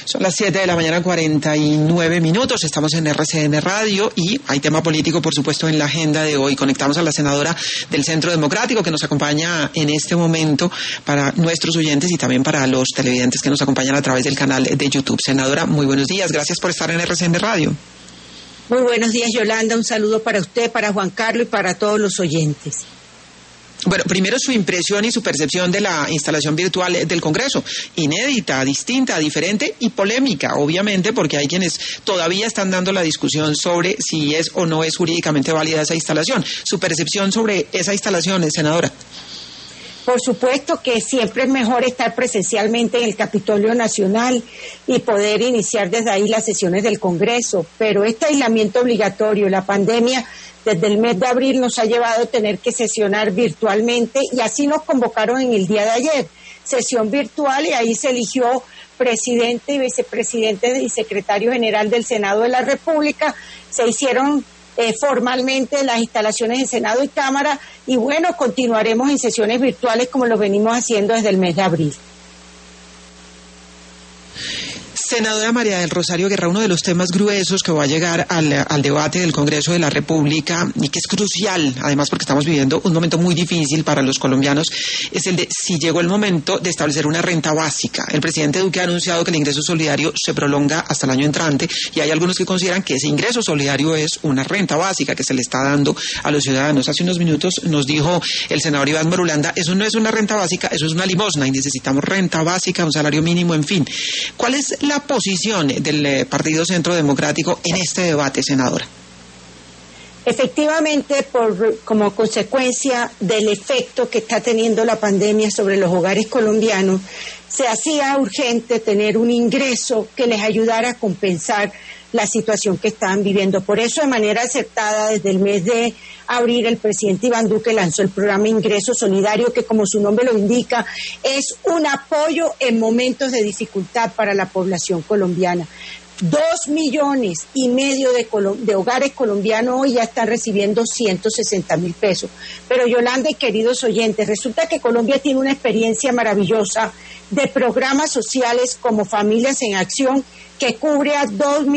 Son las 7 de la mañana, 49 minutos. Estamos en RCN Radio y hay tema político, por supuesto, en la agenda de hoy. Conectamos a la senadora del Centro Democrático que nos acompaña en este momento para nuestros oyentes y también para los televidentes que nos acompañan a través del canal de YouTube. Senadora, muy buenos días. Gracias por estar en RCN Radio. Muy buenos días, Yolanda. Un saludo para usted, para Juan Carlos y para todos los oyentes. Bueno, primero su impresión y su percepción de la instalación virtual del Congreso. Inédita, distinta, diferente y polémica, obviamente, porque hay quienes todavía están dando la discusión sobre si es o no es jurídicamente válida esa instalación. Su percepción sobre esa instalación, senadora. Por supuesto que siempre es mejor estar presencialmente en el Capitolio Nacional y poder iniciar desde ahí las sesiones del Congreso, pero este aislamiento obligatorio, la pandemia, desde el mes de abril nos ha llevado a tener que sesionar virtualmente y así nos convocaron en el día de ayer, sesión virtual, y ahí se eligió presidente y vicepresidente y secretario general del Senado de la República. Se hicieron formalmente las instalaciones en Senado y Cámara y bueno, continuaremos en sesiones virtuales como lo venimos haciendo desde el mes de abril. Senadora María del Rosario Guerra, uno de los temas gruesos que va a llegar al debate del Congreso de la República y que es crucial, además porque estamos viviendo un momento muy difícil para los colombianos, es el de si llegó el momento de establecer una renta básica. El presidente Duque ha anunciado que el ingreso solidario se prolonga hasta el año entrante y hay algunos que consideran que ese ingreso solidario es una renta básica que se le está dando a los ciudadanos. Hace unos minutos nos dijo el senador Iván Marulanda, eso no es una renta básica, eso es una limosna y necesitamos renta básica, un salario mínimo, en fin. ¿Cuál es la posición del Partido Centro Democrático en este debate, senadora? Efectivamente, como consecuencia del efecto que está teniendo la pandemia sobre los hogares colombianos, se hacía urgente tener un ingreso que les ayudara a compensar la situación que estaban viviendo. Por eso, de manera acertada, desde el mes de abril, el presidente Iván Duque lanzó el programa Ingreso Solidario, que como su nombre lo indica, es un apoyo en momentos de dificultad para la población colombiana. 2,5 millones de hogares colombianos hoy ya están recibiendo 160,000 pesos. Pero Yolanda y queridos oyentes, resulta que Colombia tiene una experiencia maravillosa de programas sociales como Familias en Acción, que cubre a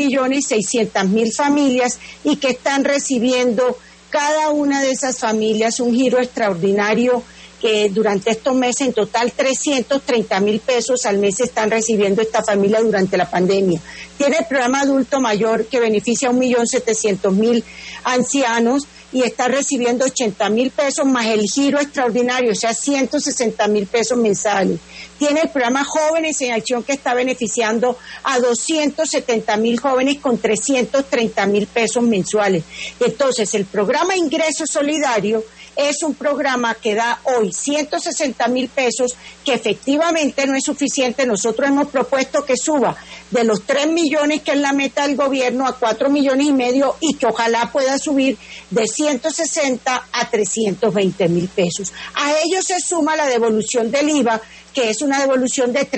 2,600,000 familias y que están recibiendo cada una de esas familias un giro extraordinario que durante estos meses en total 330,000 pesos al mes están recibiendo esta familia durante la pandemia. Tiene el programa Adulto Mayor que beneficia a 1,700,000 ancianos y está recibiendo 80,000 pesos más el giro extraordinario, o sea, 160,000 pesos mensuales. Tiene el programa Jóvenes en Acción que está beneficiando a 270,000 jóvenes con 330,000 pesos mensuales. Entonces, el programa Ingreso Solidario es un programa que da hoy 160,000 pesos, que efectivamente no es suficiente. Nosotros hemos propuesto que suba de los 3 millones, que es la meta del gobierno, a 4,5 millones y que ojalá pueda subir de 160 a 320,000 pesos. A ello se suma la devolución del IVA, que es una devolución de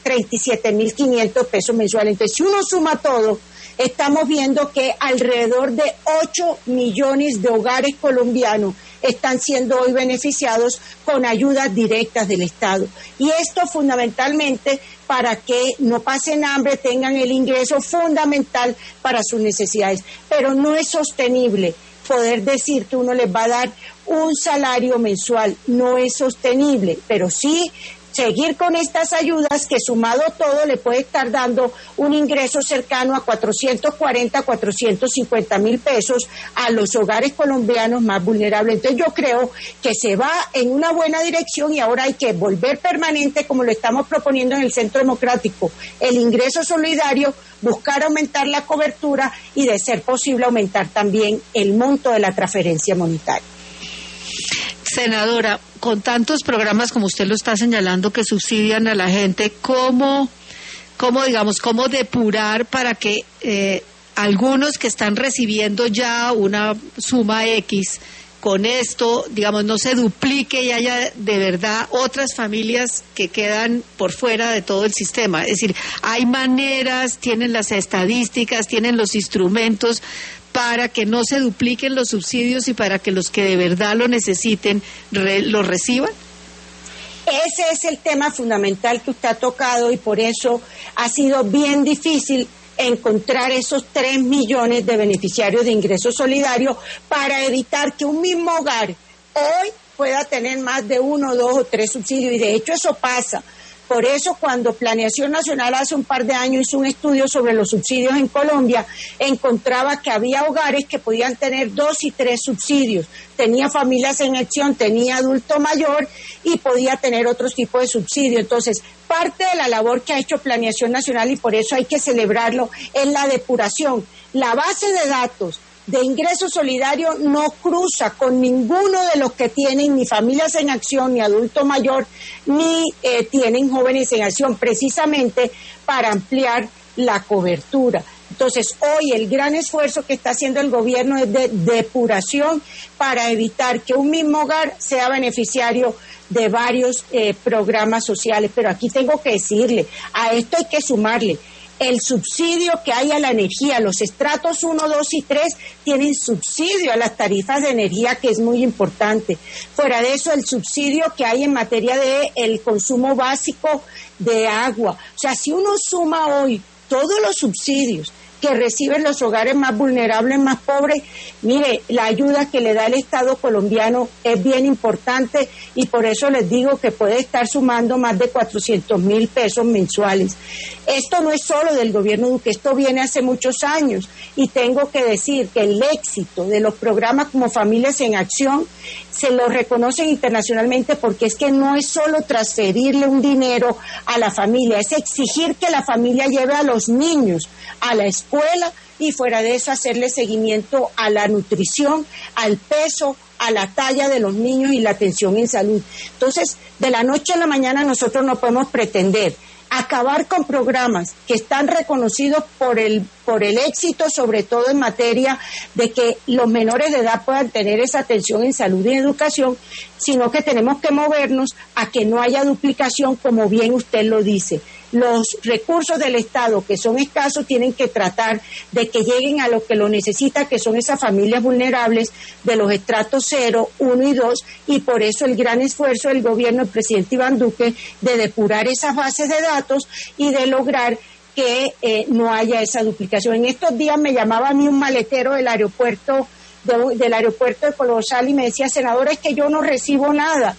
37,500 pesos mensuales. Entonces, si uno suma todo, estamos viendo que alrededor de 8 millones de hogares colombianos están siendo hoy beneficiados con ayudas directas del Estado. Y esto fundamentalmente para que no pasen hambre, tengan el ingreso fundamental para sus necesidades. Pero no es sostenible poder decir que uno les va a dar un salario mensual, no es sostenible, pero sí seguir con estas ayudas que sumado todo le puede estar dando un ingreso cercano a 440, 450,000 pesos a los hogares colombianos más vulnerables. Entonces yo creo que se va en una buena dirección y ahora hay que volver permanente, como lo estamos proponiendo en el Centro Democrático, el ingreso solidario, buscar aumentar la cobertura y, de ser posible, aumentar también el monto de la transferencia monetaria. Senadora, con tantos programas como usted lo está señalando que subsidian a la gente, ¿cómo depurar para que algunos que están recibiendo ya una suma X, con esto, digamos, no se duplique y haya de verdad otras familias que quedan por fuera de todo el sistema? Es decir, hay maneras, tienen las estadísticas, tienen los instrumentos para que no se dupliquen los subsidios y para que los que de verdad lo necesiten lo reciban. Ese es el tema fundamental que usted ha tocado y por eso ha sido bien difícil encontrar esos 3 millones de beneficiarios de ingreso solidario para evitar que un mismo hogar hoy pueda tener más de 1, 2 o 3 subsidios, y de hecho eso pasa. Por eso cuando Planeación Nacional hace un par de años hizo un estudio sobre los subsidios en Colombia, encontraba que había hogares que podían tener 2 y 3 subsidios. Tenía Familias en Acción, tenía adulto mayor y podía tener otros tipos de subsidios. Entonces, parte de la labor que ha hecho Planeación Nacional, y por eso hay que celebrarlo, es la depuración. La base de datos de ingreso solidario no cruza con ninguno de los que tienen ni Familias en Acción, ni adulto mayor, ni tienen Jóvenes en Acción, precisamente para ampliar la cobertura. Entonces, hoy el gran esfuerzo que está haciendo el gobierno es de depuración para evitar que un mismo hogar sea beneficiario de varios programas sociales. Pero aquí tengo que decirle, a esto hay que sumarle el subsidio que hay a la energía. Los estratos 1, 2 y 3 tienen subsidio a las tarifas de energía, que es muy importante. Fuera de eso, el subsidio que hay en materia de el consumo básico de agua. O sea, si uno suma hoy todos los subsidios que reciben los hogares más vulnerables, más pobres, mire, la ayuda que le da el Estado colombiano es bien importante, y por eso les digo que puede estar sumando más de 400.000 pesos mensuales. Esto no es solo del gobierno Duque, esto viene hace muchos años, y tengo que decir que el éxito de los programas como Familias en Acción se lo reconocen internacionalmente, porque es que no es solo transferirle un dinero a la familia, es exigir que la familia lleve a los niños a la escuela, y fuera de eso hacerle seguimiento a la nutrición, al peso, a la talla de los niños y la atención en salud. Entonces, de la noche a la mañana nosotros no podemos pretender acabar con programas que están reconocidos por el éxito, sobre todo en materia de que los menores de edad puedan tener esa atención en salud y educación, sino que tenemos que movernos a que no haya duplicación, como bien usted lo dice. Los recursos del Estado, que son escasos, tienen que tratar de que lleguen a lo que lo necesita, que son esas familias vulnerables de los estratos 0, 1 y 2, y por eso el gran esfuerzo del gobierno del presidente Iván Duque de depurar esas bases de datos y de lograr que no haya esa duplicación. En estos días me llamaba a mí un maletero del aeropuerto de Colosal y me decía: senadora, es que yo no recibo nada.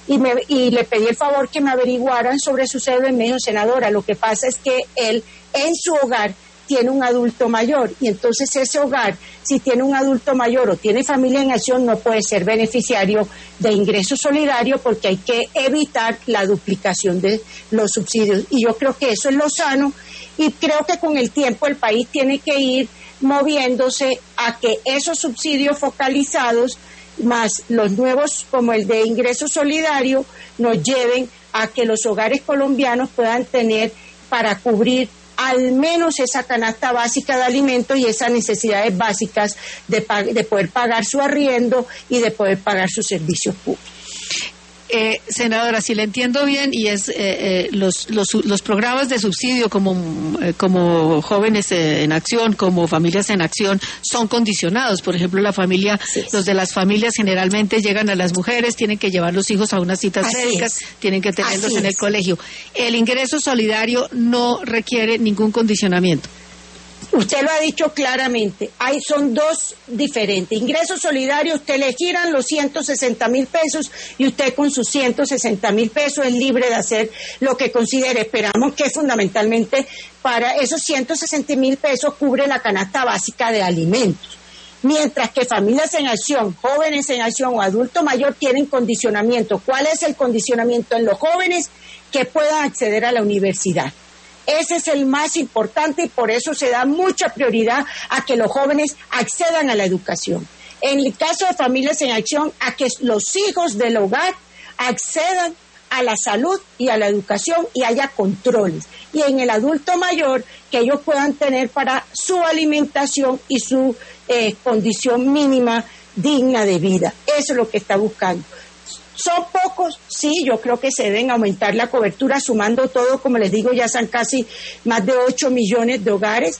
Y le pedí el favor que me averiguaran sobre su cédula, y me dijo: senadora, lo que pasa es que él en su hogar tiene un adulto mayor, y entonces ese hogar, si tiene un adulto mayor o tiene Familia en Acción, no puede ser beneficiario de ingreso solidario, porque hay que evitar la duplicación de los subsidios. Y yo creo que eso es lo sano, y creo que con el tiempo el país tiene que ir moviéndose a que esos subsidios focalizados más los nuevos, como el de ingreso solidario, nos lleven a que los hogares colombianos puedan tener para cubrir al menos esa canasta básica de alimentos y esas necesidades básicas de poder pagar su arriendo y de poder pagar sus servicios públicos. Senadora, si le entiendo bien, y es los programas de subsidio como Jóvenes en Acción, como Familias en Acción, son condicionados. Por ejemplo, los de las familias generalmente llegan a las mujeres, tienen que llevar los hijos a unas citas médicas, tienen que tenerlos en el colegio. El ingreso solidario no requiere ningún condicionamiento. Usted lo ha dicho claramente, son dos diferentes. Ingreso solidario, usted le giran los 160.000 pesos y usted con sus 160.000 pesos es libre de hacer lo que considere. Esperamos que fundamentalmente para esos 160.000 pesos cubre la canasta básica de alimentos. Mientras que Familias en Acción, Jóvenes en Acción o Adulto Mayor tienen condicionamiento. ¿Cuál es el condicionamiento en los jóvenes? Que puedan acceder a la universidad. Ese es el más importante, y por eso se da mucha prioridad a que los jóvenes accedan a la educación. En el caso de Familias en Acción, a que los hijos del hogar accedan a la salud y a la educación y haya controles. Y en el adulto mayor, que ellos puedan tener para su alimentación y su condición mínima digna de vida. Eso es lo que está buscando. ¿Son pocos? Sí, yo creo que se deben aumentar la cobertura, sumando todo, como les digo, ya son casi más de 8 millones de hogares,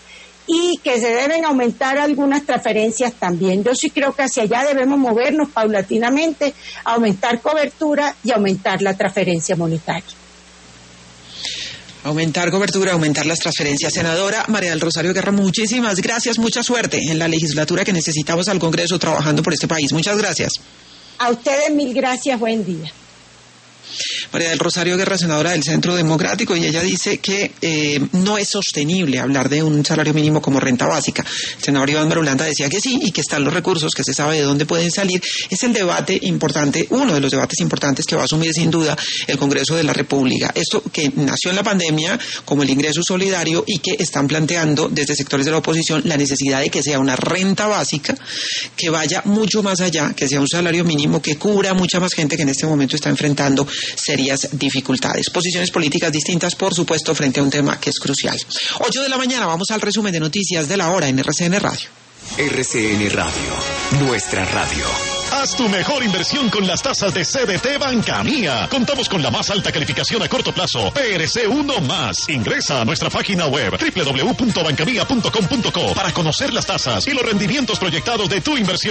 y que se deben aumentar algunas transferencias también. Yo sí creo que hacia allá debemos movernos paulatinamente, aumentar cobertura y aumentar la transferencia monetaria. Aumentar cobertura, aumentar las transferencias. Senadora María del Rosario Guerra, muchísimas gracias, mucha suerte en la legislatura que necesitamos al Congreso trabajando por este país. Muchas gracias. A ustedes 1000 gracias, buen día. María del Rosario Guerra, senadora del Centro Democrático, y ella dice que no es sostenible hablar de un salario mínimo como renta básica. El senador Iván Marulanda decía que sí, y que están los recursos, que se sabe de dónde pueden salir. Es el debate importante, uno de los debates importantes que va a asumir sin duda el Congreso de la República. Esto que nació en la pandemia como el ingreso solidario y que están planteando desde sectores de la oposición la necesidad de que sea una renta básica que vaya mucho más allá, que sea un salario mínimo que cubra a mucha más gente que en este momento está enfrentando serias dificultades. Posiciones políticas distintas, por supuesto, frente a un tema que es crucial. 8 de la mañana, vamos al resumen de noticias de la hora en RCN Radio. RCN Radio, nuestra radio. Haz tu mejor inversión con las tasas de CDT Banca Mía. Contamos con la más alta calificación a corto plazo, PRC 1+. Ingresa a nuestra página web www.bancamia.com.co para conocer las tasas y los rendimientos proyectados de tu inversión.